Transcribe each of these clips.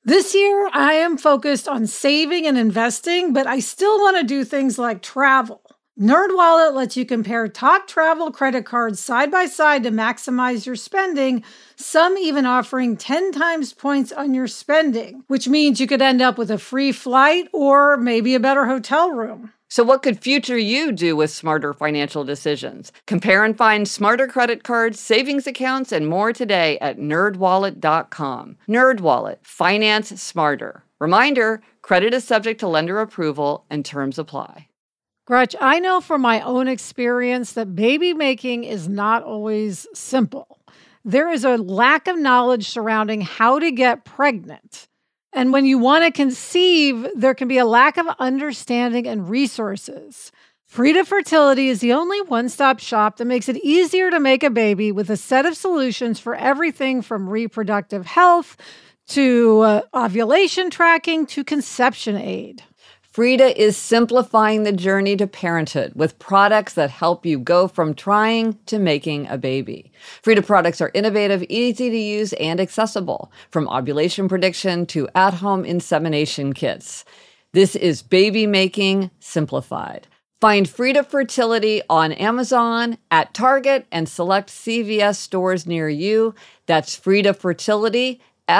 This year, I am focused on saving and investing, but I still want to do things like travel. NerdWallet lets you compare top travel credit cards side by side to maximize your spending, some even offering 10 times points on your spending, which means you could end up with a free flight or maybe a better hotel room. So what could future you do with smarter financial decisions? Compare and find smarter credit cards, savings accounts, and more today at nerdwallet.com. NerdWallet, finance smarter. Reminder, credit is subject to lender approval and terms apply. Gretch, I know from my own experience that baby making is not always simple. There is a lack of knowledge surrounding how to get pregnant. And when you want to conceive, there can be a lack of understanding and resources. Frida Fertility is the only one-stop shop that makes it easier to make a baby with a set of solutions for everything from reproductive health to ovulation tracking to conception aid. Frida is simplifying the journey to parenthood with products that help you go from trying to making a baby. Frida products are innovative, easy to use, and accessible, from ovulation prediction to at-home insemination kits. This is baby making simplified. Find Frida Fertility on Amazon, at Target, and select CVS stores near you. That's Frida Fertility,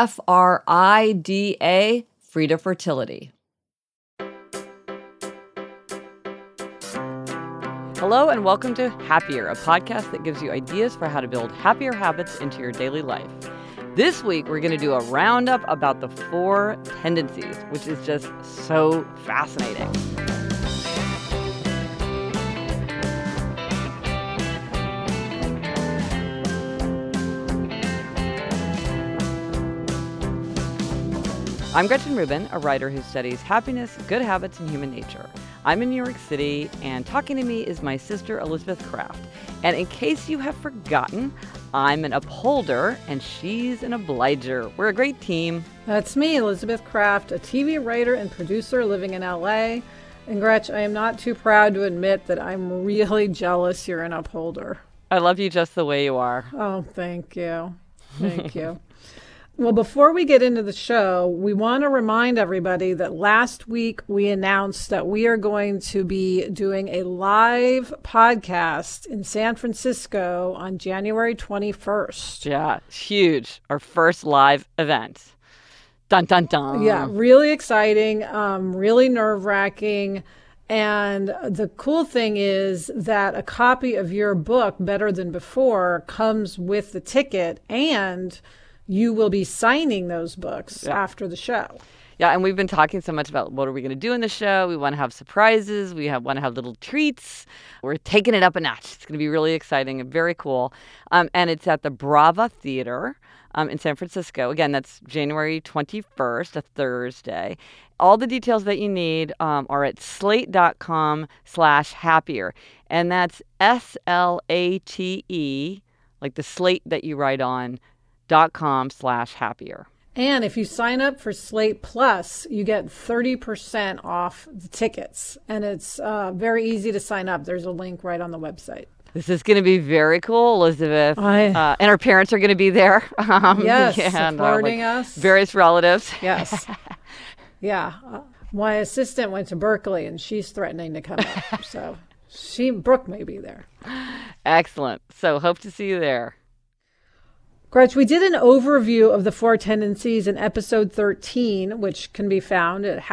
Frida, Frida Fertility. Hello and welcome to Happier, a podcast that gives you ideas for how to build happier habits into your daily life. This week, we're going to do a roundup about the 4 tendencies, which is just so fascinating. I'm Gretchen Rubin, a writer who studies happiness, good habits, and human nature. I'm in New York City, and talking to me is my sister, Elizabeth Craft. And in case you have forgotten, I'm an upholder, and she's an obliger. We're a great team. That's me, Elizabeth Craft, a TV writer and producer living in LA. And Gretch, I am not too proud to admit that I'm really jealous you're an upholder. I love you just the way you are. Oh, thank you. Thank you. Well, before we get into the show, we want to remind everybody that last week we announced that we are going to be doing a live podcast in San Francisco on January 21st. Yeah, huge. Our first live event. Dun, dun, dun. Yeah, really exciting, really nerve-wracking. And the cool thing is that a copy of your book, Better Than Before, comes with the ticket, and you will be signing those books after the show. Yeah, and we've been talking so much about what are we going to do in the show. We want to have surprises. We want to have little treats. We're taking it up a notch. It's going to be really exciting and very cool. And it's at the Brava Theater in San Francisco. Again, that's January 21st, a Thursday. All the details that you need are at slate.com/happier. And that's SLATE, like the slate that you write on, .com/happier. And if you sign up for Slate Plus, you get 30% off the tickets. And it's very easy to sign up. There's a link right on the website. This is going to be very cool, Elizabeth. And our parents are going to be there. Yes, supporting us. Various relatives. Yes. Yeah. My assistant went to Berkeley, and she's threatening to come up. So Brooke may be there. Excellent. So hope to see you there. Gretch, we did an overview of the 4 tendencies in episode 13, which can be found at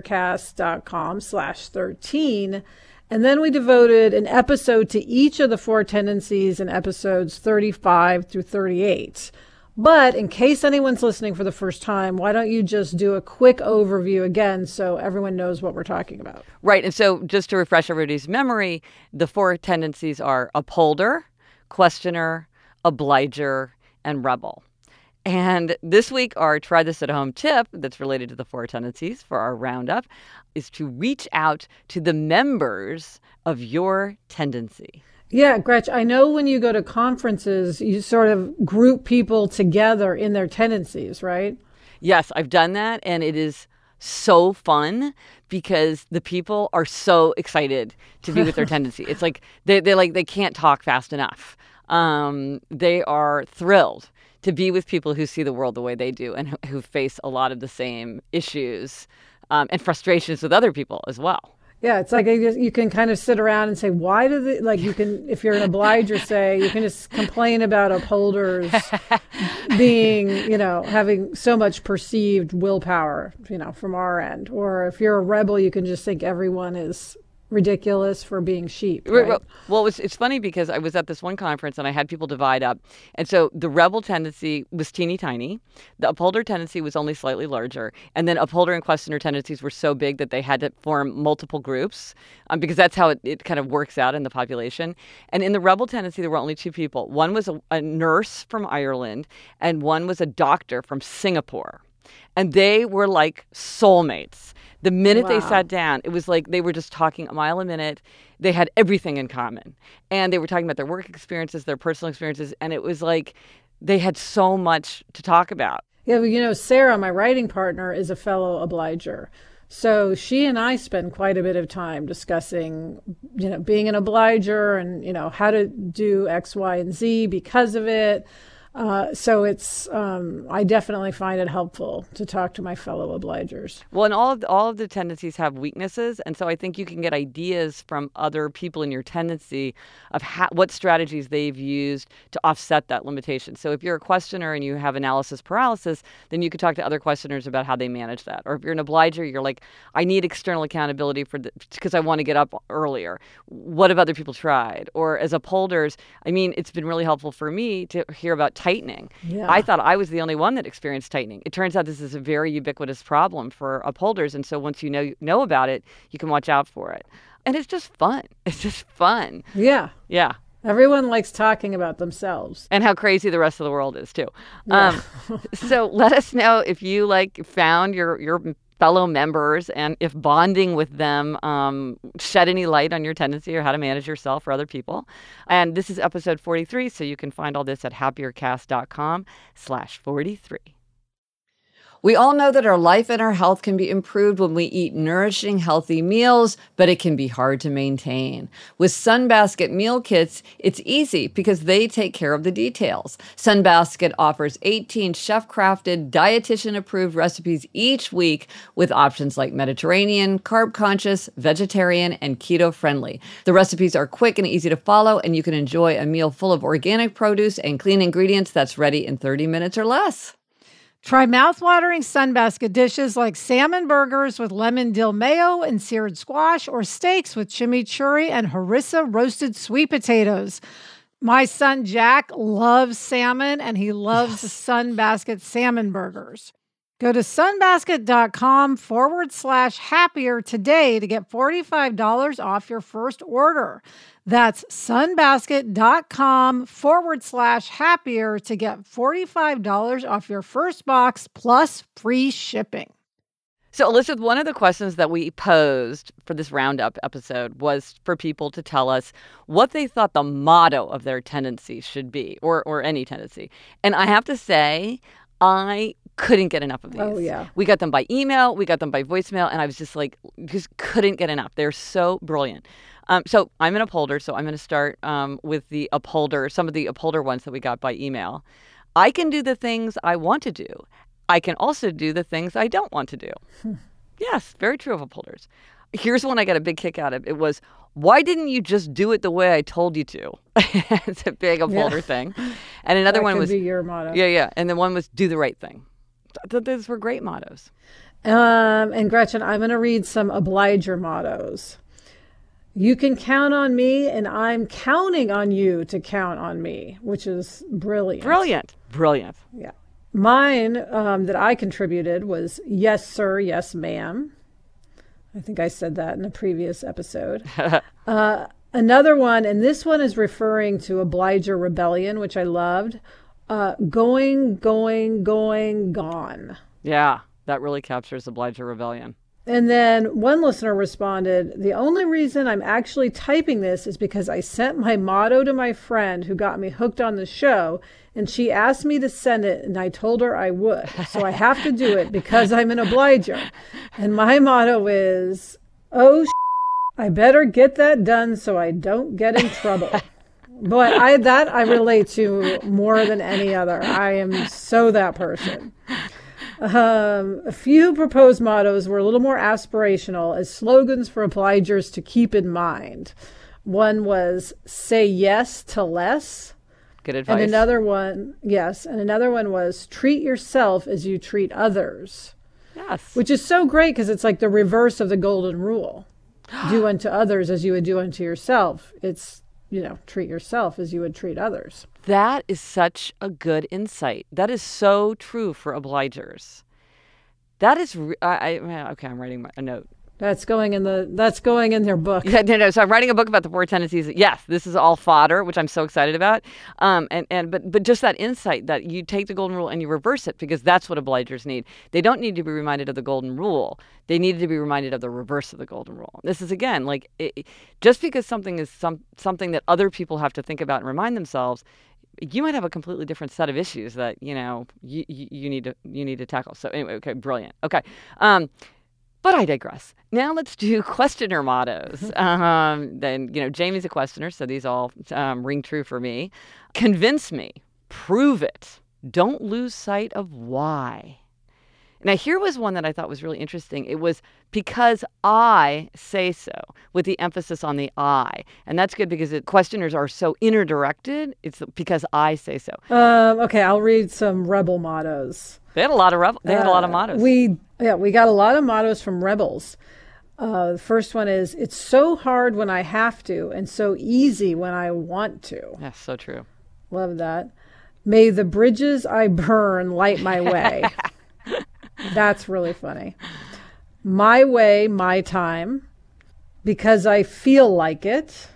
happiercast.com/13. And then we devoted an episode to each of the 4 tendencies in episodes 35 through 38. But in case anyone's listening for the first time, why don't you just do a quick overview again so everyone knows what we're talking about? Right. And so just to refresh everybody's memory, the 4 tendencies are upholder, questioner, obliger, and rebel. And this week, our try this at home tip that's related to the 4 tendencies for our roundup is to reach out to the members of your tendency. Yeah, Gretch, I know when you go to conferences, you sort of group people together in their tendencies, right? Yes, I've done that, and it is so fun because the people are so excited to be with their tendency. It's like they can't talk fast enough. They are thrilled to be with people who see the world the way they do and who face a lot of the same issues and frustrations with other people as well. Yeah, it's like you can kind of sit around and say, why do they, like you can, if you're an obliger, say, you can just complain about upholders being, having so much perceived willpower, from our end. Or if you're a rebel, you can just think everyone is ridiculous for being sheep. Right? Well, it's funny because I was at this one conference and I had people divide up. And so the rebel tendency was teeny tiny. The upholder tendency was only slightly larger. And then upholder and questioner tendencies were so big that they had to form multiple groups because that's how it kind of works out in the population. And in the rebel tendency, there were only two people. One was a nurse from Ireland and one was a doctor from Singapore. And they were like soulmates. The minute they sat down, it was like they were just talking a mile a minute. They had everything in common. And they were talking about their work experiences, their personal experiences. And it was like they had so much to talk about. Yeah, Sarah, my writing partner, is a fellow obliger. So she and I spend quite a bit of time discussing, being an obliger and, how to do X, Y, and Z because of it. So it's, I definitely find it helpful to talk to my fellow obligers. Well, and all of the tendencies have weaknesses. And so I think you can get ideas from other people in your tendency of what strategies they've used to offset that limitation. So if you're a questioner and you have analysis paralysis, then you could talk to other questioners about how they manage that. Or if you're an obliger, you're like, I need external accountability because I want to get up earlier. What have other people tried? Or as upholders, it's been really helpful for me to hear about tightening. Yeah. I thought I was the only one that experienced tightening. It turns out this is a very ubiquitous problem for upholders. And so once you know about it, you can watch out for it. And it's just fun. It's just fun. Yeah. Yeah. Everyone likes talking about themselves. And how crazy the rest of the world is, too. Yeah. So let us know if you found your fellow members and if bonding with them shed any light on your tendency or how to manage yourself or other people. And this is episode 43, so you can find all this at happiercast.com/43. We all know that our life and our health can be improved when we eat nourishing, healthy meals, but it can be hard to maintain. With Sunbasket meal kits, it's easy because they take care of the details. Sunbasket offers 18 chef-crafted, dietitian-approved recipes each week with options like Mediterranean, carb-conscious, vegetarian, and keto-friendly. The recipes are quick and easy to follow, and you can enjoy a meal full of organic produce and clean ingredients that's ready in 30 minutes or less. Try mouthwatering Sunbasket dishes like salmon burgers with lemon dill mayo and seared squash, or steaks with chimichurri and harissa roasted sweet potatoes. My son Jack loves salmon, and he loves Sunbasket salmon burgers. Go to sunbasket.com/happier today to get $45 off your first order. That's sunbasket.com/happier to get $45 off your first box plus free shipping. So, Elizabeth, one of the questions that we posed for this roundup episode was for people to tell us what they thought the motto of their tendency should be, or any tendency. And I have to say, I couldn't get enough of these. Oh, yeah. We got them by email, we got them by voicemail, and I was just couldn't get enough. They're so brilliant. So I'm an upholder, so I'm going to start with some of the upholder ones that we got by email. I can do the things I want to do. I can also do the things I don't want to do. Yes, very true of upholders. Here's one I got a big kick out of. It was, why didn't you just do it the way I told you to? It's a big upholder thing. And another one was, be your motto. Yeah. And then one was, do the right thing. Those were great mottos. And Gretchen, I'm going to read some obliger mottos. You can count on me, and I'm counting on you to count on me, which is brilliant. Brilliant. Yeah. Mine that I contributed was, yes, sir, yes, ma'am. I think I said that in a previous episode. Another one, and this one is referring to obliger rebellion, which I loved. Going, gone. Yeah, that really captures obliger rebellion. And then one listener responded, the only reason I'm actually typing this is because I sent my motto to my friend who got me hooked on the show, and she asked me to send it, and I told her I would. So I have to do it because I'm an obliger. And my motto is, I better get that done so I don't get in trouble. But I relate to more than any other. I am so that person. A few proposed mottos were a little more aspirational as slogans for obligers to keep in mind. One was say yes to less. Good advice. And another one was treat yourself as you treat others. Yes. Which is so great because it's like the reverse of the golden rule. Do unto others as you would do unto yourself. It's, treat yourself as you would treat others. That is such a good insight. That is so true for obligers. That is, okay, I'm writing a note. That's going in their book. Yeah, no. So I'm writing a book about the 4 tendencies. Yes, this is all fodder, which I'm so excited about. But just that insight that you take the golden rule and you reverse it, because that's what obligers need. They don't need to be reminded of the golden rule. They need to be reminded of the reverse of the golden rule. This is, again, like just because something is something that other people have to think about and remind themselves, you might have a completely different set of issues that you need to tackle. So anyway, okay, brilliant. Okay. But I digress. Now let's do questioner mottos. Then, Jamie's a questioner, so these all ring true for me. Convince me. Prove it. Don't lose sight of why. Now, here was one that I thought was really interesting. It was because I say so, with the emphasis on the I. And that's good because questioners are so inner directed. It's because I say so. Okay, I'll read some rebel mottos. They had a lot of mottos. We got a lot of mottos from rebels. The first one is, it's so hard when I have to and so easy when I want to. Yeah, so true. Love that. May the bridges I burn light my way. That's really funny. My way, my time. Because I feel like it.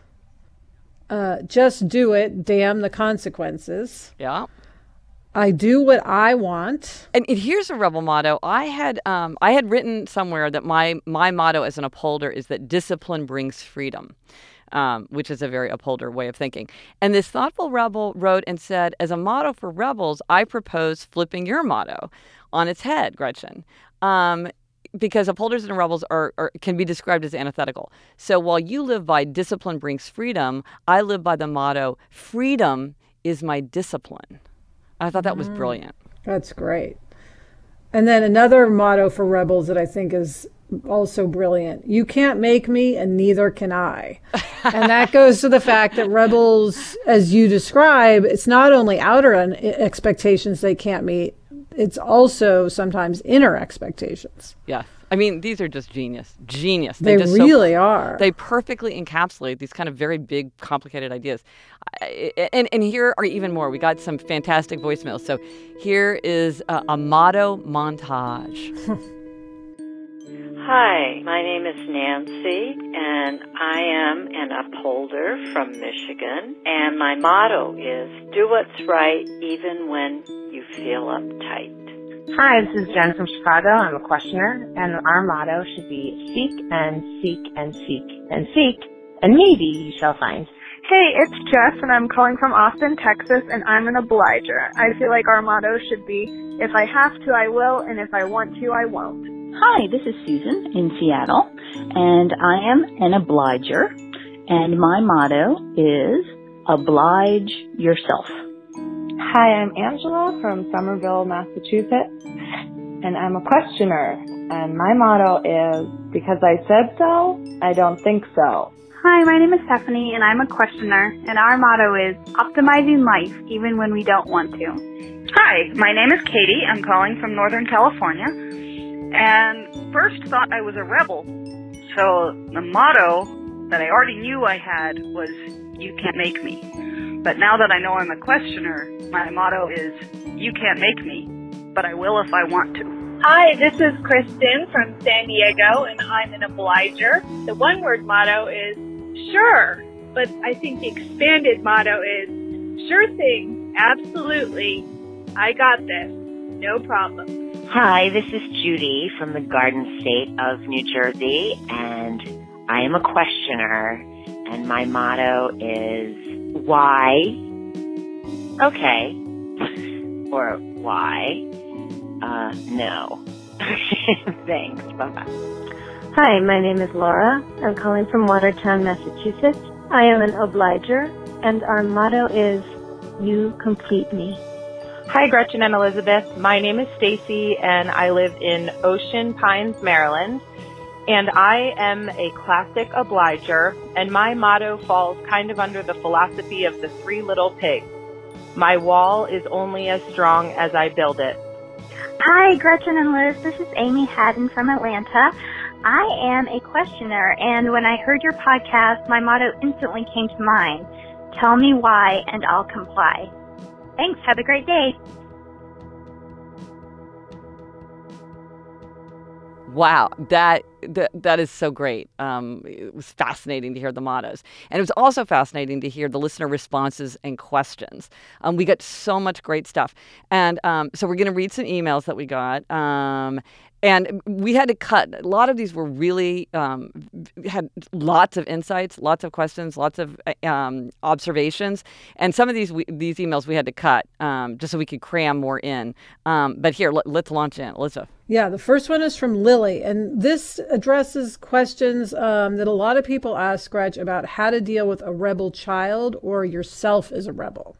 Just do it. Damn the consequences. Yeah. I do what I want. And here's a rebel motto. I had written somewhere that my motto as an upholder is that discipline brings freedom, which is a very upholder way of thinking. And this thoughtful rebel wrote and said, as a motto for rebels, I propose flipping your motto on its head, Gretchen. Because upholders and rebels can be described as antithetical. So while you live by discipline brings freedom, I live by the motto, freedom is my discipline. I thought that was brilliant. That's great. And then another motto for rebels that I think is also brilliant. You can't make me and neither can I. And that goes to the fact that rebels, as you describe, it's not only outer expectations they can't meet, it's also sometimes inner expectations. Yes. I mean, these are just genius. They really are. They perfectly encapsulate these kind of very big, complicated ideas. And here are even more. We got some fantastic voicemails. So here is a motto montage. Hi, my name is Nancy, and I am an upholder from Michigan. And my motto is, do what's right even when you feel uptight. Hi, this is Jen from Chicago. I'm a questioner, and our motto should be seek and seek and seek and seek, and maybe you shall find. Hey, it's Jess, and I'm calling from Austin, Texas, and I'm an obliger. I feel like our motto should be, if I have to, I will, and if I want to, I won't. Hi, this is Susan in Seattle, and I am an obliger, and my motto is oblige yourself. Hi, I'm Angela from Somerville, Massachusetts, and I'm a questioner, and my motto is, because I said so, I don't think so. Hi, my name is Stephanie, and I'm a questioner, and our motto is optimizing life even when we don't want to. Hi, my name is Katie. I'm calling from Northern California, and first thought I was a rebel. So the motto that I already knew I had was, you can't make me. But now that I know I'm a questioner, my motto is, you can't make me, but I will if I want to. Hi, this is Kristen from San Diego, and I'm an obliger. The one-word motto is, sure, but I think the expanded motto is, sure thing, absolutely, I got this, no problem. Hi, this is Judy from the Garden State of New Jersey, and I am a questioner, and my motto is, why? Okay. Or why? No. Thanks. Bye-bye. Hi, my name is Laura. I'm calling from Watertown, Massachusetts. I am an obliger, and our motto is, You Complete Me. Hi, Gretchen and Elizabeth. My name is Stacy, and I live in Ocean Pines, Maryland. And I am a classic obliger, and my motto falls kind of under the philosophy of the Three Little Pigs. My wall is only as strong as I build it. Hi, Gretchen and Liz. This is Amy Haddon from Atlanta. I am a questioner, and when I heard your podcast, my motto instantly came to mind. Tell me why, and I'll comply. Thanks. Have a great day. Wow, that is so great. It was fascinating to hear the mottos. And it was also fascinating to hear the listener responses and questions. We got so much great stuff. And so we're going to read some emails that we got. And we had to cut. A lot of these were really, had lots of insights, lots of questions, lots of observations. And some of these emails we had to cut just so we could cram more in. But here, let's launch in. Elizabeth. Yeah, the first one is from Lily. And this addresses questions that a lot of people ask, Gretch, about how to deal with a rebel child or yourself as a rebel.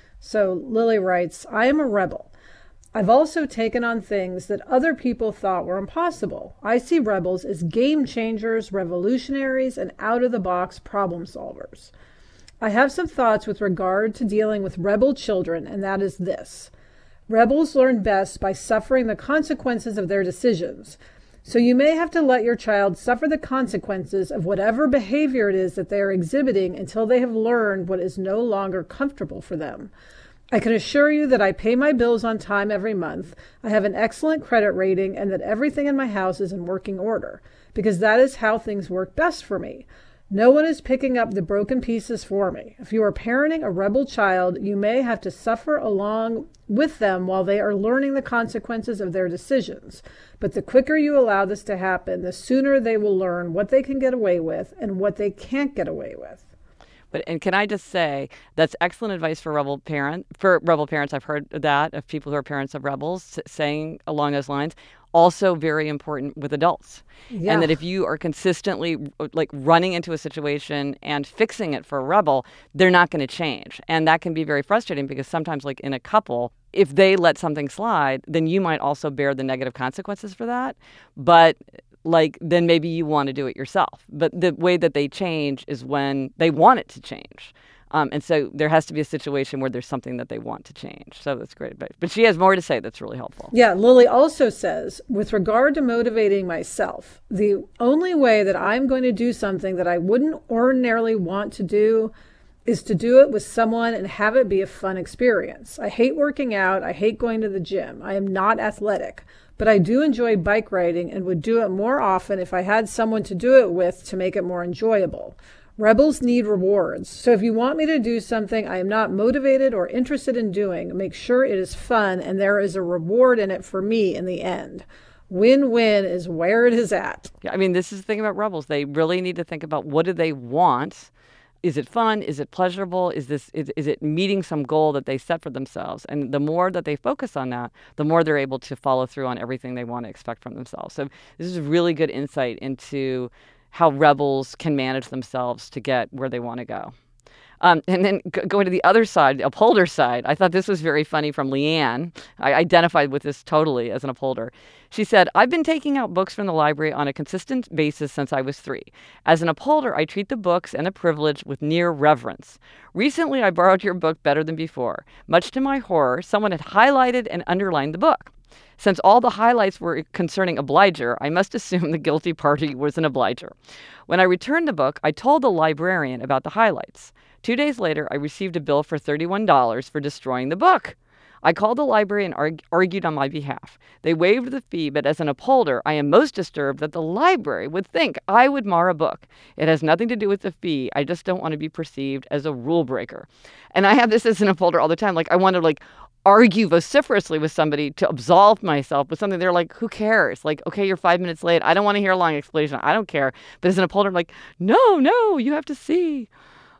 So Lily writes, I am a rebel. I've also taken on things that other people thought were impossible. I see rebels as game changers, revolutionaries, and out-of-the-box problem solvers. I have some thoughts with regard to dealing with rebel children, and that is this. Rebels learn best by suffering the consequences of their decisions. So you may have to let your child suffer the consequences of whatever behavior it is that they are exhibiting until they have learned what is no longer comfortable for them. I can assure you that I pay my bills on time every month, I have an excellent credit rating, and that everything in my house is in working order, because that is how things work best for me. No one is picking up the broken pieces for me. If you are parenting a rebel child, you may have to suffer along with them while they are learning the consequences of their decisions. But the quicker you allow this to happen, the sooner they will learn what they can get away with and what they can't get away with. And can I just say, that's excellent advice for rebel parents. I've heard that of people who are parents of rebels saying along those lines. Also very important with adults. Yeah. And that if you are consistently running into a situation and fixing it for a rebel, they're not going to change. And that can be very frustrating because sometimes in a couple, if they let something slide, then you might also bear the negative consequences for that. But then maybe you want to do it yourself. But the way that they change is when they want it to change. And so there has to be a situation where there's something that they want to change. So that's great advice. But she has more to say that's really helpful. Yeah, Lily also says, with regard to motivating myself, the only way that I'm going to do something that I wouldn't ordinarily want to do is to do it with someone and have it be a fun experience. I hate working out. I hate going to the gym. I am not athletic. But I do enjoy bike riding and would do it more often if I had someone to do it with to make it more enjoyable. Rebels need rewards. So if you want me to do something I am not motivated or interested in doing, make sure it is fun and there is a reward in it for me in the end. Win-win is where it is at. Yeah, I mean, this is the thing about rebels. They really need to think about what do they want. Is it fun? Is it pleasurable? Is it meeting some goal that they set for themselves? And the more that they focus on that, the more they're able to follow through on everything they want to expect from themselves. So this is really good insight into how rebels can manage themselves to get where they want to go. And then going to the other side, the upholder side, I thought this was very funny from Leanne. I identified with this totally as an upholder. She said, I've been taking out books from the library on a consistent basis since I was 3. As an upholder, I treat the books and the privilege with near reverence. Recently, I borrowed your book Better Than Before. Much to my horror, someone had highlighted and underlined the book. Since all the highlights were concerning obliger, I must assume the guilty party was an obliger. When I returned the book, I told the librarian about the highlights. 2 days later, I received a bill for $31 for destroying the book. I called the library and argued on my behalf. They waived the fee, but as an upholder, I am most disturbed that the library would think I would mar a book. It has nothing to do with the fee. I just don't want to be perceived as a rule breaker. And I have this as an upholder all the time. I want to argue vociferously with somebody to absolve myself with something. They're like, who cares? Okay, you're 5 minutes late. I don't want to hear a long explanation. I don't care. But as an upholder, I'm like, no, you have to see.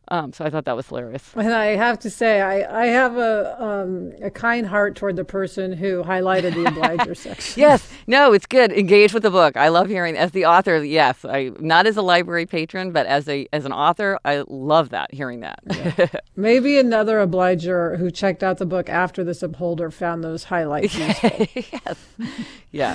So I thought that was hilarious. And I have to say, I have a kind heart toward the person who highlighted the obliger section. Yes. No, it's good. Engage with the book. I love hearing, as the author, yes. Not as a library patron, but as an author, I love that, hearing that. Yeah. Maybe another obliger who checked out the book after this upholder found those highlights useful. Yes. Yeah.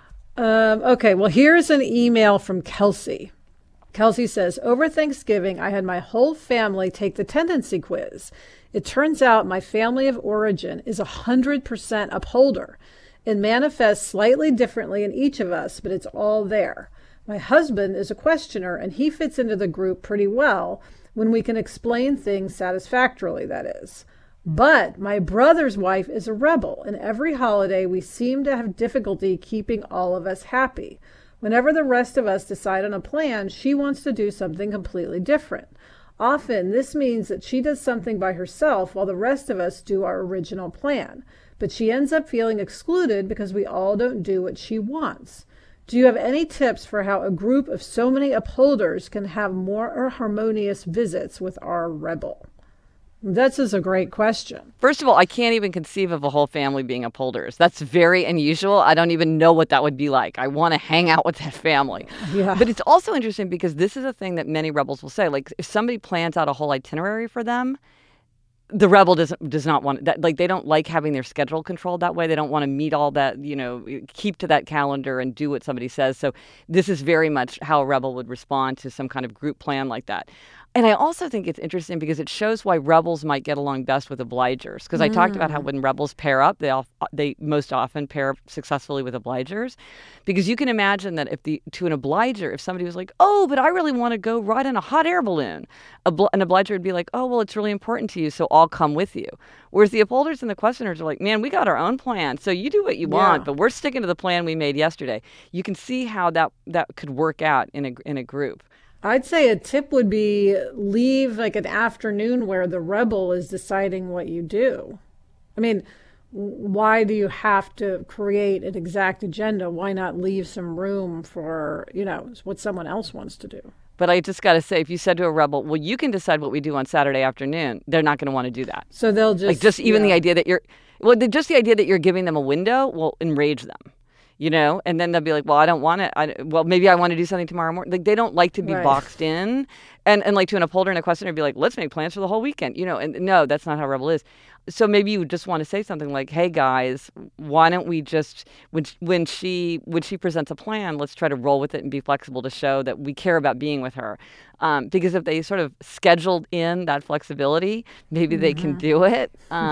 Okay, well, here's an email from Kelsey. Kelsey says, over Thanksgiving, I had my whole family take the tendency quiz. It turns out my family of origin is 100% upholder. It manifests slightly differently in each of us, but it's all there. My husband is a questioner, and he fits into the group pretty well when we can explain things satisfactorily, that is. But my brother's wife is a rebel, and every holiday we seem to have difficulty keeping all of us happy. Whenever the rest of us decide on a plan, she wants to do something completely different. Often, this means that she does something by herself while the rest of us do our original plan. But she ends up feeling excluded because we all don't do what she wants. Do you have any tips for how a group of so many upholders can have more harmonious visits with our rebel? This is a great question. First of all, I can't even conceive of a whole family being upholders. That's very unusual. I don't even know what that would be like. I want to hang out with that family. Yeah. But it's also interesting because this is a thing that many rebels will say. Like, if somebody plans out a whole itinerary for them, the rebel does not want that. Like, they don't like having their schedule controlled that way. They don't want to meet all that, keep to that calendar and do what somebody says. So this is very much how a rebel would respond to some kind of group plan like that. And I also think it's interesting because it shows why rebels might get along best with obligers. Because I talked about how when rebels pair up, they most often pair up successfully with obligers. Because you can imagine that to an obliger, if somebody was like, oh, but I really want to go ride in a hot air balloon, an obliger would be like, oh, well, it's really important to you, so I'll come with you. Whereas the upholders and the questioners are like, man, we got our own plan, so you do what you want, but we're sticking to the plan we made yesterday. You can see how that could work out in a group. I'd say a tip would be leave like an afternoon where the rebel is deciding what you do. I mean, why do you have to create an exact agenda? Why not leave some room for, what someone else wants to do? But I just got to say, if you said to a rebel, well, you can decide what we do on Saturday afternoon, they're not going to want to do that. So they'll just... the idea that just the idea that you're giving them a window will enrage them. And then they'll be like, well, I don't want it. Well, maybe I want to do something tomorrow morning. Like, they don't like to be boxed in. And like to an upholder and a questioner, be like, let's make plans for the whole weekend. And no, that's not how rebel is. So maybe you would just want to say something like, hey, guys, why don't we just, when she presents a plan, let's try to roll with it and be flexible to show that we care about being with her. Because if they sort of scheduled in that flexibility, maybe they can do it.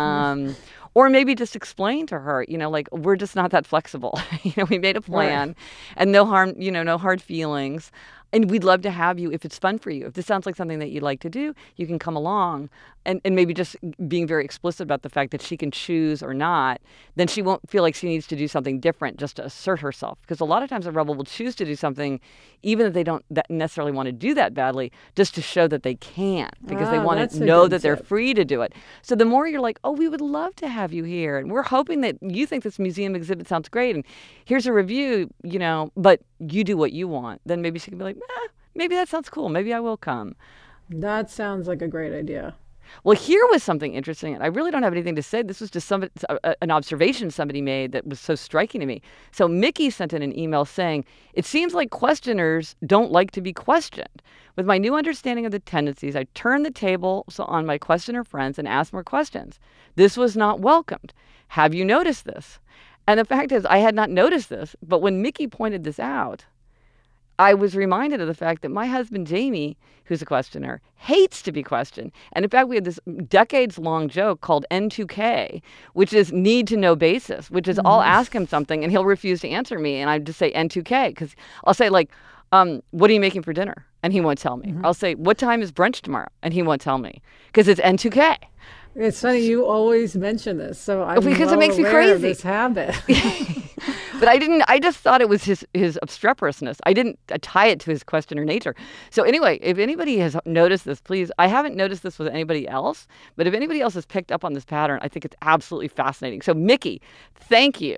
Or maybe just explain to her, like, we're just not that flexible. We made a plan and no harm, no hard feelings. And we'd love to have you if it's fun for you. If this sounds like something that you'd like to do, you can come along. And maybe just being very explicit about the fact that she can choose or not, then she won't feel like she needs to do something different just to assert herself. Because a lot of times a rebel will choose to do something, even if they don't necessarily want to do that badly, just to show that they can. Because they want to know that they're free to do it. So the more you're like, oh, we would love to have you here. And we're hoping that you think this museum exhibit sounds great. And here's a review, but you do what you want. Then maybe she can be like, maybe that sounds cool. Maybe I will come. That sounds like a great idea. Well, here was something interesting, and I really don't have anything to say. This was just an observation somebody made that was so striking to me. So Mickey sent in an email saying, it seems like questioners don't like to be questioned. With my new understanding of the tendencies, I turned the table on my questioner friends and asked more questions. This was not welcomed. Have you noticed this? And the fact is, I had not noticed this, but when Mickey pointed this out, I was reminded of the fact that my husband, Jamie, who's a questioner, hates to be questioned. And in fact, we had this decades-long joke called N2K, which is need to know basis, which is I'll ask him something and he'll refuse to answer me. And I just say N2K because I'll say like, what are you making for dinner? And he won't tell me. I'll say, what time is brunch tomorrow? And he won't tell me because it's N2K. It's funny, you always mention this, so I'm because it makes me aware of crazy. this habit. But I just thought it was his obstreperousness. I didn't tie it to his questioner nature. So anyway, if anybody has noticed this, please, I haven't noticed this with anybody else, but if anybody else has picked up on this pattern, I think it's absolutely fascinating. So Mickey, thank you.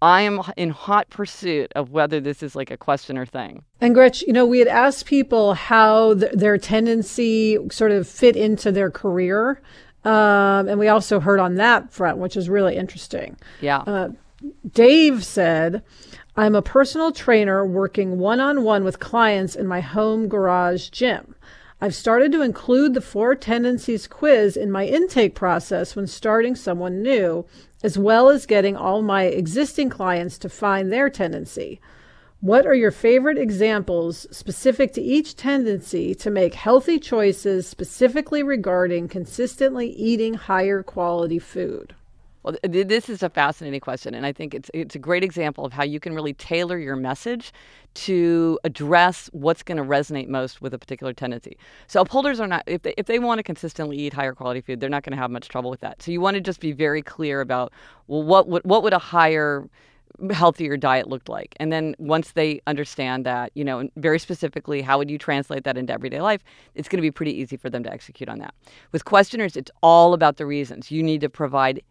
I am in hot pursuit of whether this is like a questioner thing. And Gretch, we had asked people how their tendency sort of fit into their career. And we also heard on that front, which is really interesting. Yeah. Dave said, I'm a personal trainer working one-on-one with clients in my home garage gym. I've started to include the 4 tendencies quiz in my intake process when starting someone new, as well as getting all my existing clients to find their tendency. What are your favorite examples specific to each tendency to make healthy choices specifically regarding consistently eating higher quality food? Well, this is a fascinating question, and I think it's a great example of how you can really tailor your message to address what's going to resonate most with a particular tendency. So upholders are not, if they want to consistently eat higher quality food, they're not going to have much trouble with that. So you want to just be very clear about, well, what would a higher, healthier diet look like? And then once they understand that, very specifically, how would you translate that into everyday life? It's going to be pretty easy for them to execute on that. With questioners, it's all about the reasons. You need to provide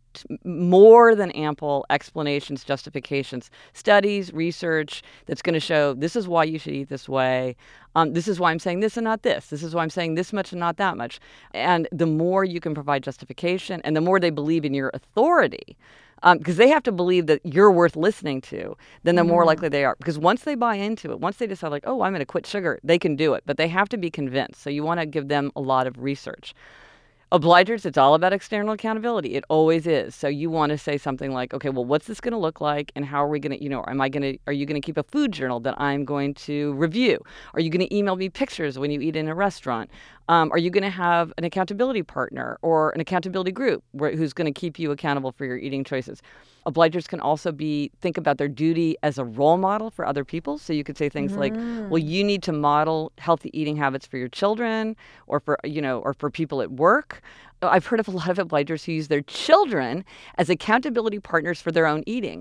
more than ample explanations, justifications, studies, research that's going to show this is why you should eat this way. This is why I'm saying this and not this. This is why I'm saying this much and not that much. And the more you can provide justification and the more they believe in your authority, because they have to believe that you're worth listening to, then the more likely they are. Because once they buy into it, once they decide like, oh, I'm going to quit sugar, they can do it. But they have to be convinced. So you want to give them a lot of research. Obligers, it's all about external accountability. It always is. So you want to say something like, okay, well, what's this going to look like? And how are we going to, are you going to keep a food journal that I'm going to review? Are you going to email me pictures when you eat in a restaurant? Are you going to have an accountability partner or an accountability group who's going to keep you accountable for your eating choices? Obligers can also think about their duty as a role model for other people. So you could say things like, well, you need to model healthy eating habits for your children or for people at work. I've heard of a lot of obligers who use their children as accountability partners for their own eating.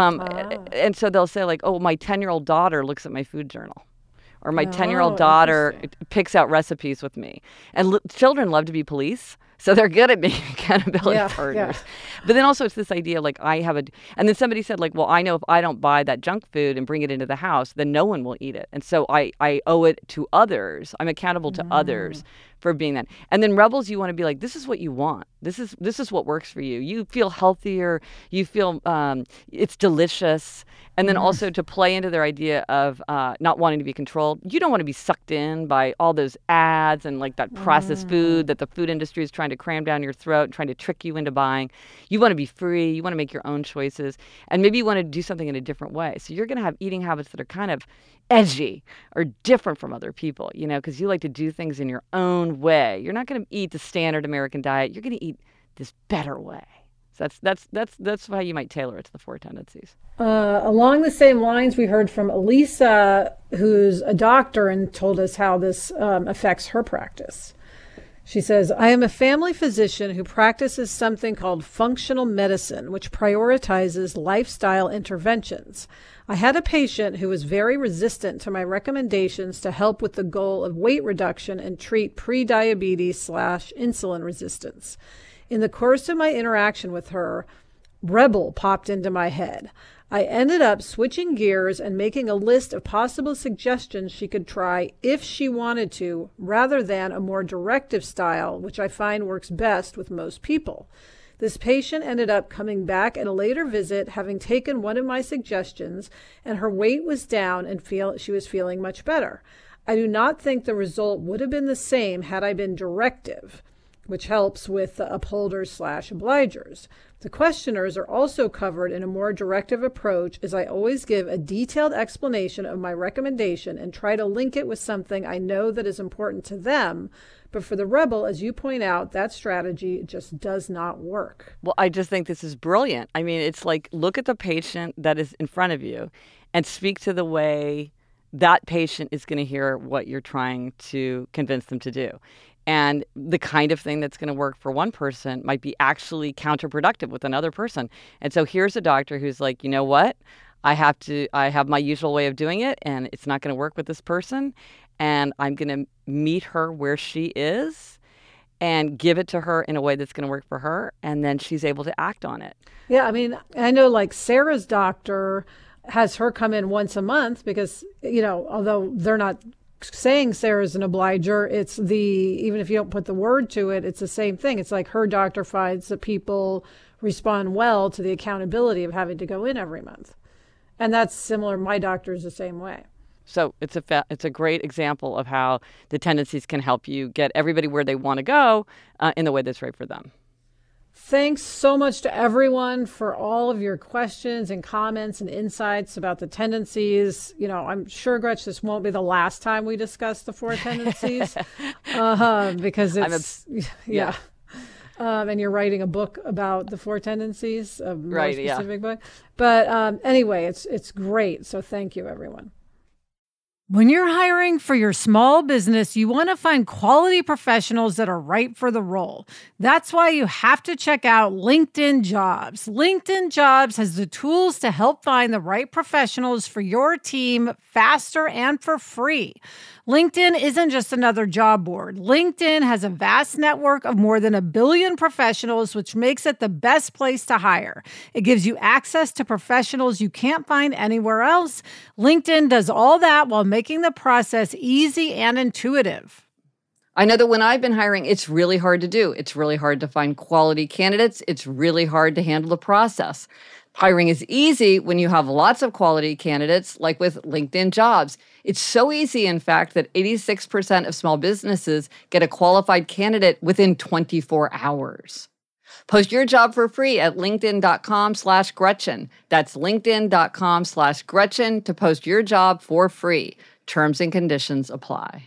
And so they'll say like, oh, my 10-year-old daughter looks at my food journal. Or my 10-year-old daughter picks out recipes with me. And children love to be police, so they're good at being accountability partners. Yeah. But then also it's this idea like and then somebody said like, well, I know if I don't buy that junk food and bring it into the house, then no one will eat it. And so I owe it to others. I'm accountable to others for being that. And then rebels, you want to be like, this is what you want. This is what works for you. You feel healthier. You feel it's delicious. And then also to play into their idea of not wanting to be controlled. You don't want to be sucked in by all those ads and like that processed food that the food industry is trying to cram down your throat, trying to trick you into buying. You want to be free. You want to make your own choices. And maybe you want to do something in a different way. So you're going to have eating habits that are kind of edgy or different from other people, because you like to do things in your own way. You're not going to eat the standard American diet. You're going to eat this better way. So that's how you might tailor it to the 4 tendencies. Along the same lines, we heard from Elisa, who's a doctor, and told us how this affects her practice. She says, I am a family physician who practices something called functional medicine, which prioritizes lifestyle interventions. I had a patient who was very resistant to my recommendations to help with the goal of weight reduction and treat pre-diabetes/insulin resistance. In the course of my interaction with her, rebel popped into my head. I ended up switching gears and making a list of possible suggestions she could try if she wanted to, rather than a more directive style, which I find works best with most people. This patient ended up coming back at a later visit, having taken one of my suggestions, and her weight was down and she was feeling much better. I do not think the result would have been the same had I been directive, which helps with the upholders/obligers. The questioners are also covered in a more directive approach, as I always give a detailed explanation of my recommendation and try to link it with something I know that is important to them. But for the rebel, as you point out, that strategy just does not work. Well, I just think this is brilliant. I mean, it's like, look at the patient that is in front of you and speak to the way that patient is going to hear what you're trying to convince them to do. And the kind of thing that's going to work for one person might be actually counterproductive with another person. And so here's a doctor who's like, you know what? I have my usual way of doing it, and it's not going to work with this person. And I'm going to meet her where she is. and give it to her in a way that's going to work for her. And then she's able to act on it. Yeah, I mean, I know like Sarah's doctor has her come in once a month because, although they're not saying Sarah's an obliger, it's even if you don't put the word to it, it's the same thing. It's like her doctor finds that people respond well to the accountability of having to go in every month. And that's similar. My doctor is the same way. So it's a great example of how the tendencies can help you get everybody where they want to go in the way that's right for them. Thanks so much to everyone for all of your questions and comments and insights about the tendencies. I'm sure, Gretch, this won't be the last time we discuss the 4 tendencies because it's, yeah. And you're writing a book about the 4 tendencies, a more specific book. But anyway, it's great. So thank you, everyone. When you're hiring for your small business, you want to find quality professionals that are right for the role. That's why you have to check out LinkedIn Jobs. LinkedIn Jobs has the tools to help find the right professionals for your team faster and for free. LinkedIn isn't just another job board. LinkedIn has a vast network of more than 1 billion professionals, which makes it the best place to hire. It gives you access to professionals you can't find anywhere else. LinkedIn does all that while making the process easy and intuitive. I know that when I've been hiring, it's really hard to do. It's really hard to find quality candidates. It's really hard to handle the process. Hiring is easy when you have lots of quality candidates, like with LinkedIn Jobs. It's so easy, in fact, that 86% of small businesses get a qualified candidate within 24 hours. Post your job for free at linkedin.com/Gretchen. That's linkedin.com/Gretchen to post your job for free. Terms and conditions apply.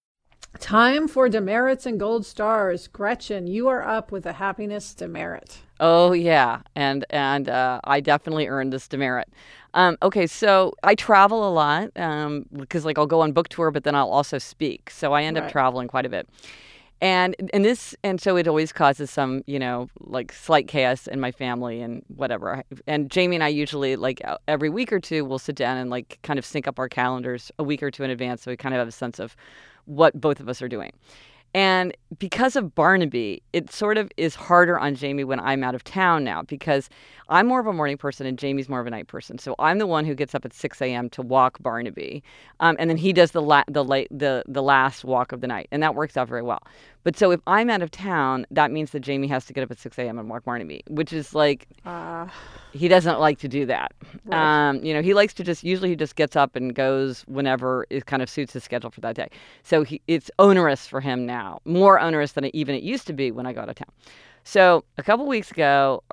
Time for demerits and gold stars. Gretchen, you are up with a happiness demerit. Oh, yeah. And I definitely earned this demerit. Okay, so I travel a lot because I'll go on book tour, but then I'll also speak. So I end up traveling quite a bit. And so it always causes some, slight chaos in my family and whatever. And Jamie and I usually, every week or two, we'll sit down and kind of sync up our calendars a week or two in advance, so we kind of have a sense of what both of us are doing. And because of Barnaby, it sort of is harder on Jamie when I'm out of town now, because I'm more of a morning person and Jamie's more of a night person. So I'm the one who gets up at 6 a.m. to walk Barnaby, and then he does the last walk of the night, and that works out very well. But so if I'm out of town, that means that Jamie has to get up at 6 a.m. and walk Barnaby, which is he doesn't like to do that. Right. He likes to usually he just gets up and goes whenever it kind of suits his schedule for that day. So it's onerous for him now, more onerous than even it used to be when I go out of town. So a couple weeks ago,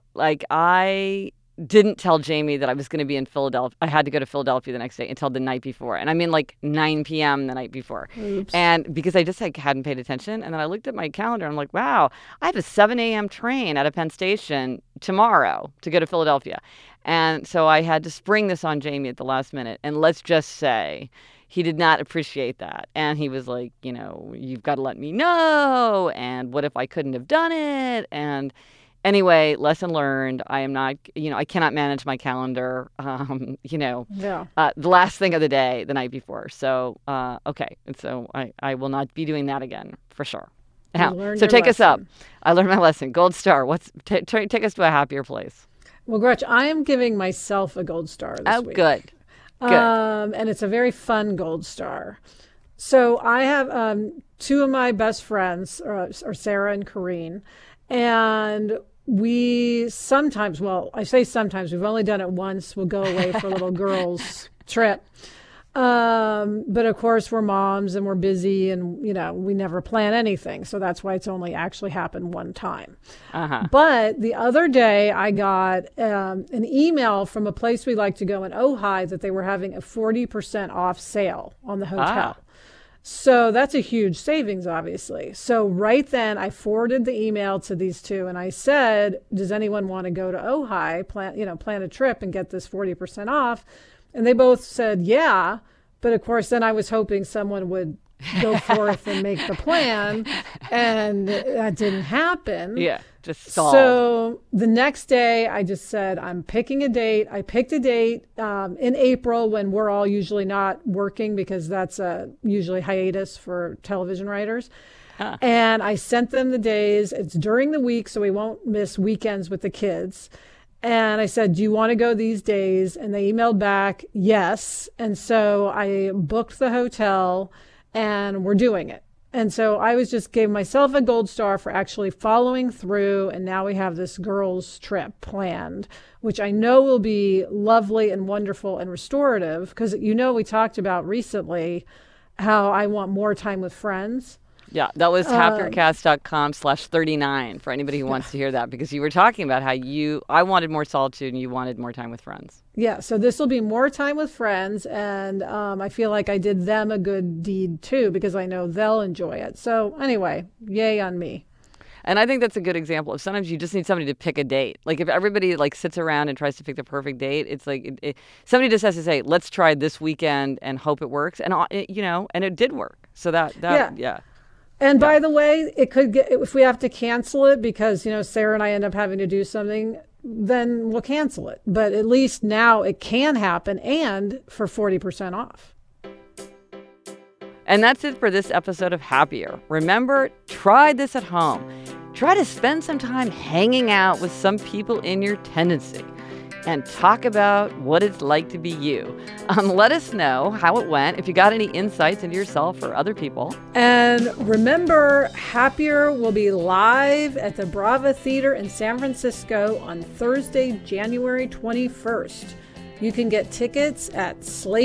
I didn't tell Jamie that I was going to be in Philadelphia. I had to go to Philadelphia the next day until the night before. And I mean 9 p.m. the night before. Oops. And because I just hadn't paid attention. And then I looked at my calendar. I'm like, wow, I have a 7 a.m. train out of Penn Station tomorrow to go to Philadelphia. And so I had to spring this on Jamie at the last minute. And let's just say he did not appreciate that. And he was like, you've got to let me know. And what if I couldn't have done it? And anyway, lesson learned. I am not, I cannot manage my calendar, the last thing of the day, the night before. So, okay. And so I will not be doing that again for sure. So take us up. I learned my lesson. Gold star. Take us to a happier place. Well, Gretch, I am giving myself a gold star this week. Good. And it's a very fun gold star. So I have two of my best friends are Sarah and Corrine. And we sometimes, I say sometimes, we've only done it once. We'll go away for a little girls' trip. But of course, we're moms and we're busy and, we never plan anything. So that's why it's only actually happened one time. Uh-huh. But the other day, I got an email from a place we like to go in Ojai that they were having a 40% off sale on the hotel. Ah. So that's a huge savings, obviously. So right then I forwarded the email to these two and I said, does anyone want to go to Ojai, plan a trip and get this 40% off? And they both said, yeah. But of course, then I was hoping someone would go forth and make the plan. And that didn't happen. Yeah, just stalled. So the next day I just said, I'm picking a date. I picked a date in April when we're all usually not working because that's usually hiatus for television writers. And I sent them the days. It's during the week, so we won't miss weekends with the kids. And I said, do you want to go these days? And they emailed back, yes. And so I booked the hotel and we're doing it. And so I gave myself a gold star for actually following through. And now we have this girls' trip planned, which I know will be lovely and wonderful and restorative. Because, we talked about recently how I want more time with friends. Yeah, that was happiercast.com/39 for anybody who wants to hear that, because you were talking about how I wanted more solitude and you wanted more time with friends. Yeah, so this will be more time with friends, and I feel like I did them a good deed too, because I know they'll enjoy it. So anyway, yay on me. And I think that's a good example of sometimes you just need somebody to pick a date. Like if everybody sits around and tries to pick the perfect date, it's like somebody just has to say, let's try this weekend and hope it works. And, and it did work. So yeah. And by the way, it could get, if we have to cancel it because, Sarah and I end up having to do something, then we'll cancel it. But at least now it can happen, and for 40% off. And that's it for this episode of Happier. Remember, try this at home. Try to spend some time hanging out with some people in your tendency and talk about what it's like to be you. Let us know how it went, if you got any insights into yourself or other people. And remember, Happier will be live at the Brava Theater in San Francisco on Thursday, January 21st. You can get tickets at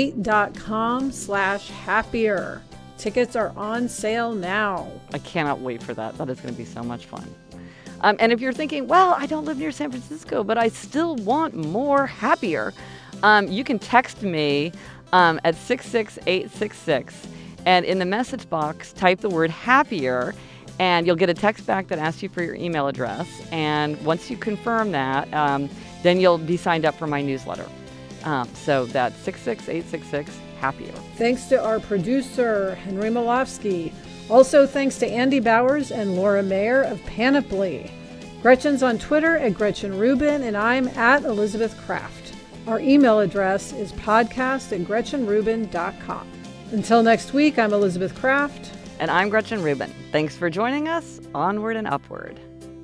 slate.com/happier. Tickets are on sale now. I cannot wait for that. That is going to be so much fun. And if you're thinking, well, I don't live near San Francisco, but I still want more Happier, you can text me at 66866. And in the message box, type the word Happier, and you'll get a text back that asks you for your email address. And once you confirm that, then you'll be signed up for my newsletter. So that's 66866, Happier. Thanks to our producer, Henry Malofsky. Also, thanks to Andy Bowers and Laura Mayer of Panoply. Gretchen's on Twitter at Gretchen Rubin, and I'm at Elizabeth Kraft. Our email address is podcast@GretchenRubin.com. Until next week, I'm Elizabeth Kraft. And I'm Gretchen Rubin. Thanks for joining us. Onward and upward.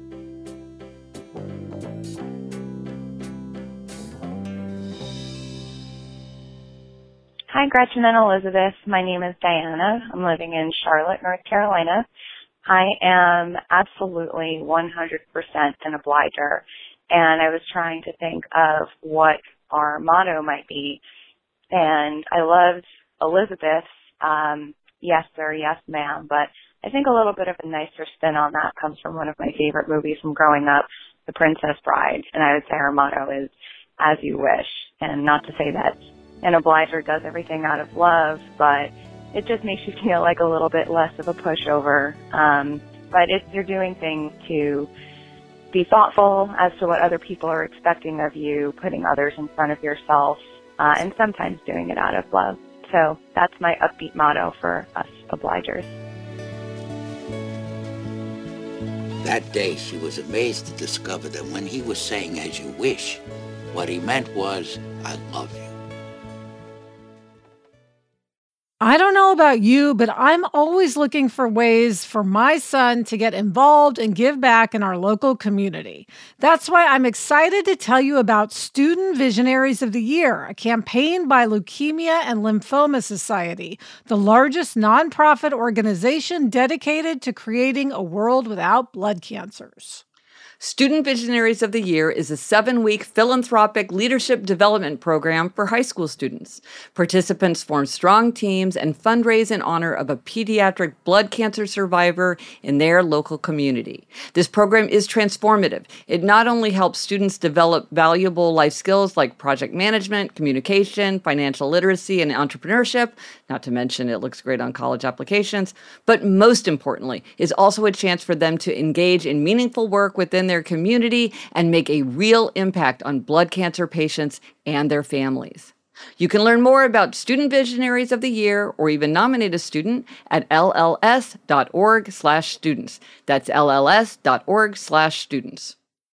Hi, Gretchen and Elizabeth. My name is Diana. I'm living in Charlotte, North Carolina. I am absolutely 100% an obliger, and I was trying to think of what our motto might be. And I loved Elizabeth's, yes sir, yes ma'am, but I think a little bit of a nicer spin on that comes from one of my favorite movies from growing up, The Princess Bride. And I would say our motto is, as you wish. And not to say that an obliger does everything out of love, but it just makes you feel like a little bit less of a pushover. But you're doing things to be thoughtful as to what other people are expecting of you, putting others in front of yourself, and sometimes doing it out of love. So that's my upbeat motto for us obligers. That day, she was amazed to discover that when he was saying, as you wish, what he meant was, I love you. I don't know about you, but I'm always looking for ways for my son to get involved and give back in our local community. That's why I'm excited to tell you about Student Visionaries of the Year, a campaign by Leukemia and Lymphoma Society, the largest nonprofit organization dedicated to creating a world without blood cancers. Student Visionaries of the Year is a 7-week philanthropic leadership development program for high school students. Participants form strong teams and fundraise in honor of a pediatric blood cancer survivor in their local community. This program is transformative. It not only helps students develop valuable life skills like project management, communication, financial literacy, and entrepreneurship, not to mention it looks great on college applications, but most importantly, is also a chance for them to engage in meaningful work within their community and make a real impact on blood cancer patients and their families. You can learn more about Student Visionaries of the Year or even nominate a student at lls.org/students. That's lls.org/students.